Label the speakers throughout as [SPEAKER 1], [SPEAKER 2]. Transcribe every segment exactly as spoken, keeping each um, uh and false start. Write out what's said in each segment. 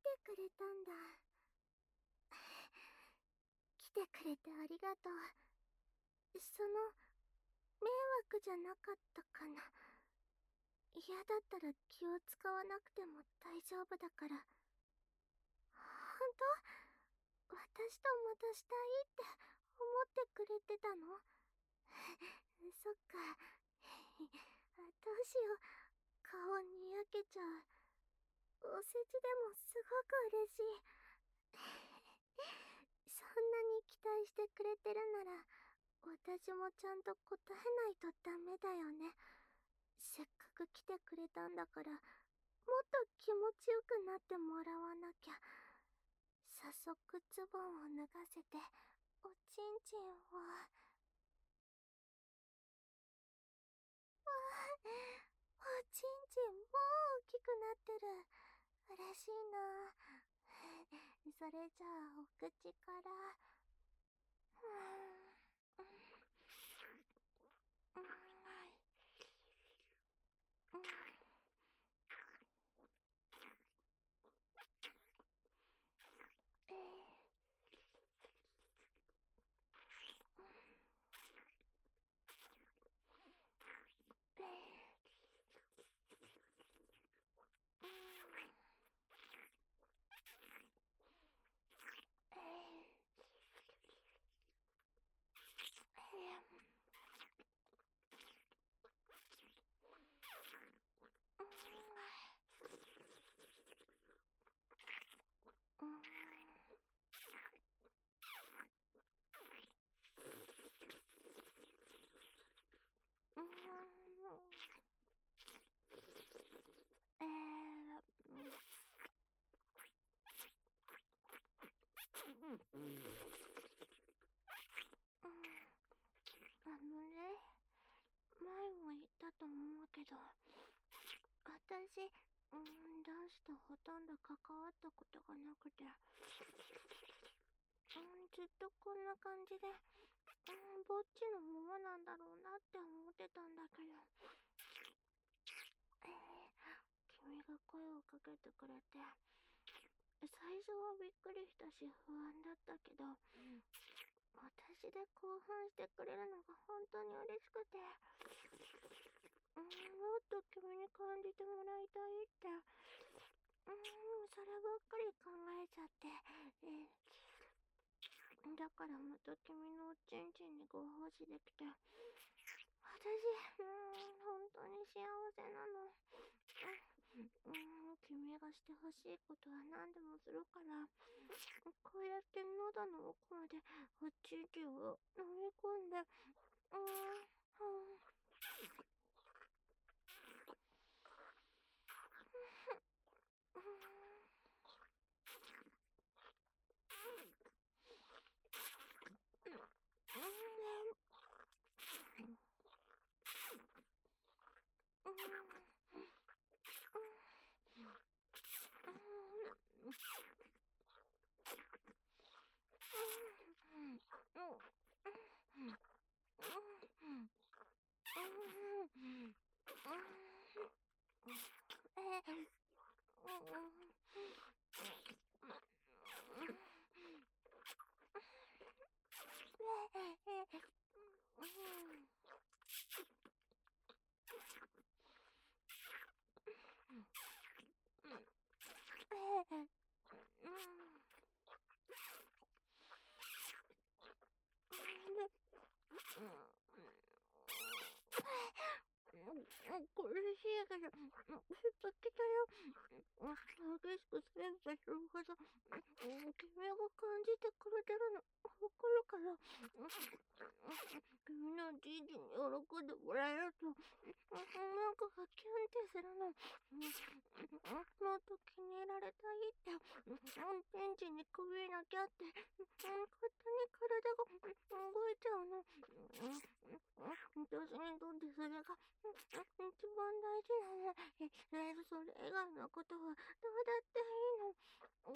[SPEAKER 1] てくれたんだ。来てくれてありがとう。その、迷惑じゃなかったかな。嫌だったら気を使わなくても大丈夫だから。本当？私とまたしたいって思ってくれてたの？そっか。どうしよう。顔にやけちゃう。お世辞でもすごく嬉しい。そんなに期待してくれてるなら、私もちゃんと答えないとダメだよね。せっかく来てくれたんだから、もっと気持ちよくなってもらわなきゃ。早速ズボンを脱がせて、おちんちんを。わあ、おちんちんもう大きくなってる。嬉しいな。それじゃあお口から。うーん、うん、うん、うん、えーえーうん、えーえーうん、うん、うん、えーうん、あのね、前も言ったと思うけど、私、うん、男子とほとんど関わったことがなくて、うん、ずっとこんな感じで、うん、ぼっちのままなんだろうなって思ってたんだけど、えー、君が声をかけてくれて、最初はびっくりしたし不安だったけど、私で興奮してくれるのが本当に嬉しくて、うん、もっと君に感じてもらいたいって、うん、そればっかり考えちゃって、えー、だからまた君のおちんちんにご奉仕できて、私、うん、本当に幸せなの。うん、君がしてほしいことは何でもするから、こうやって喉の奥までおちんちんを飲み込んで、うん、うん、うん、うん、苦しいけど、ふっときたよ。激しくスレスレするほど、君が感じてくれてるの、わかるから、君のじいじに喜んでもらえると、なんかがキュンってするの。もっと気に入られたいって、ベンチに首いなきゃって、勝手に体が動いちゃうの。私にとってそれが一番大事なの。え、それ以外のことはどうだっていいの。うん、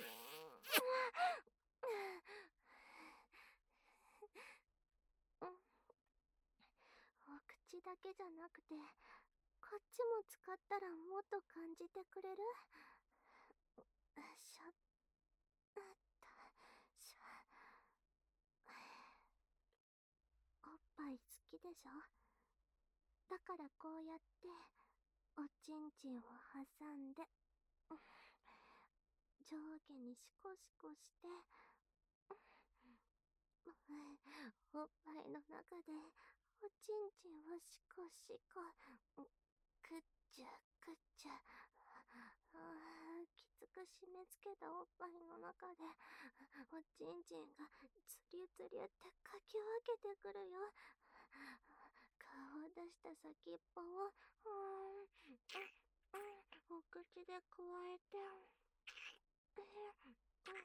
[SPEAKER 1] お口だけじゃなくて、こっちも使ったらもっと感じてくれる？ しょっとしょ。おっぱい好きでしょ。だからこうやっておちんちんを挟んで上下にシコシコしておっぱいの中でおちんちんをシコシコくっちゅくっちゅきつく締め付けたおっぱいの中でおちんちんがつりゅつりゅってかき分けてくるよ。顔を出した先っぽをうーん、うん、お口でくわえてえー、うん、うん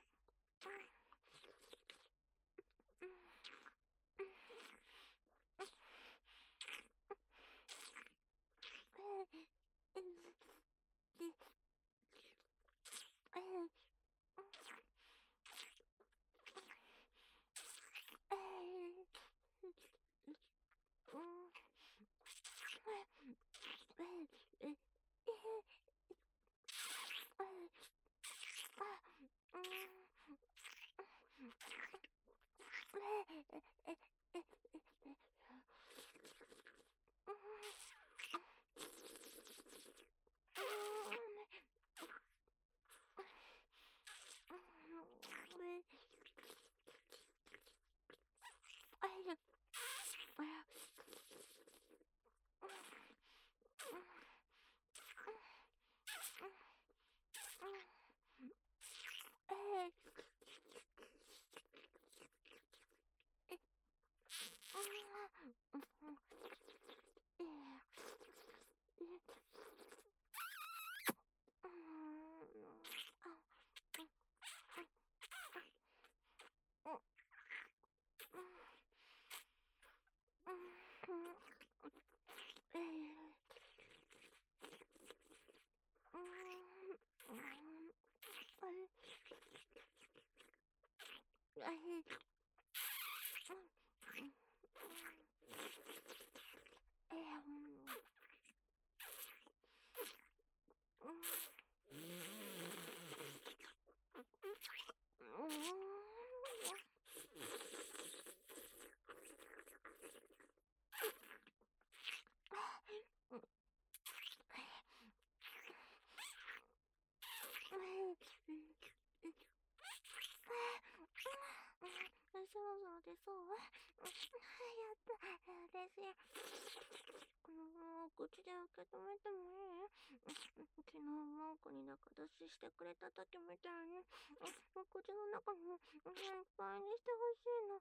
[SPEAKER 1] そうそうでそう。やった。嬉しい。もう口で受け止めてもいい？昨日文句に仲出ししてくれた時みたいに口の中にいっぱいにしてほしいの。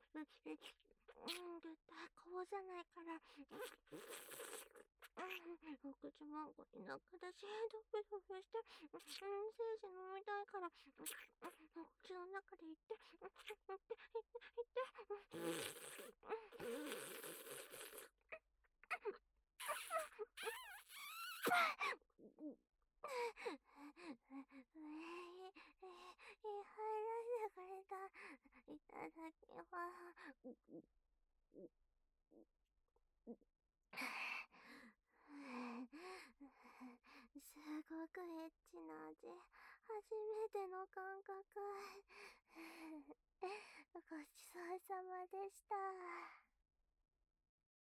[SPEAKER 1] 絶対こうじゃないから。お口文句に仲出しドフドフして精子飲みたいから口の中で言って言って言って言っていただきます。すごくエッチな味。初めての感覚。ごちそうさまでした。